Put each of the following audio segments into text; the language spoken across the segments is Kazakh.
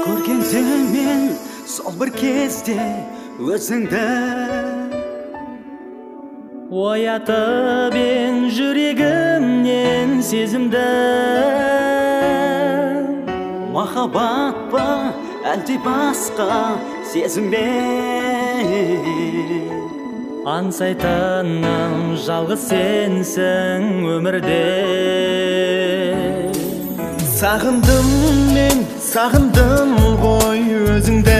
Көргенде мен сол бір кезде өзіңді оятып ең жүрегімнен сезімді. Махаббат па әлде басқа сезім бе? Аңсайтыным жалғыз сенсің өмірде. Сағындым мен, сағындым ғой өзіңді.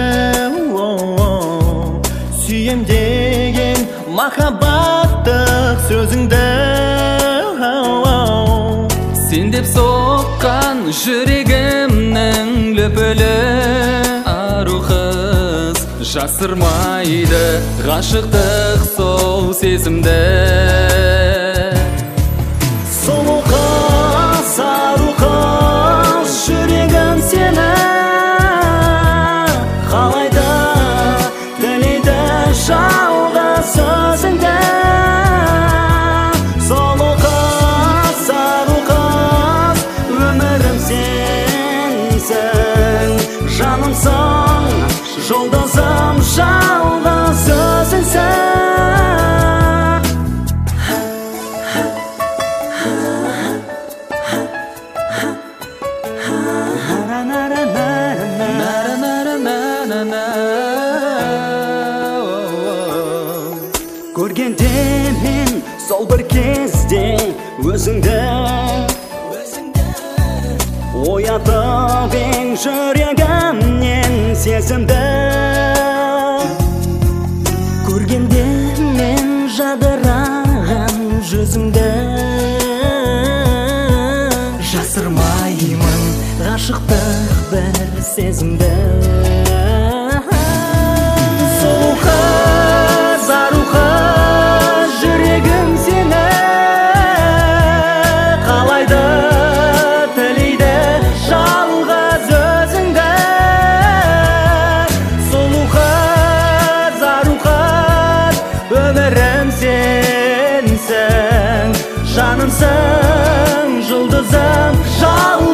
Сүйем деген махаббаттық сөзіңді. Сен деп соққан жүрегімнің лүпілі ару қыз жасырмайды ғашықтық сол сезімді. Сұлу қыз, ару қыз, жүрегім сені қалайды, тілейді жалғыз өзіңді. Сұлу қыз, ару қыз, өмірім сенсің, жанымсың, жұлдызым, жалғыз өзіңсің. Көргенде мен сол бір кезде өзіңді оятып ең жүрегімнен сезімді. Көргенде мен жадыраған жүзіңді жасырмаймын ғашықтық бір сезімді. Сұлу қыз, ару қыз, жүрегім сені қалайды, тілейді жалғыз өзіңді. Сұлу қыз, ару қыз, өмірім сенсің, жанымсың, жұлдызым, жалғыз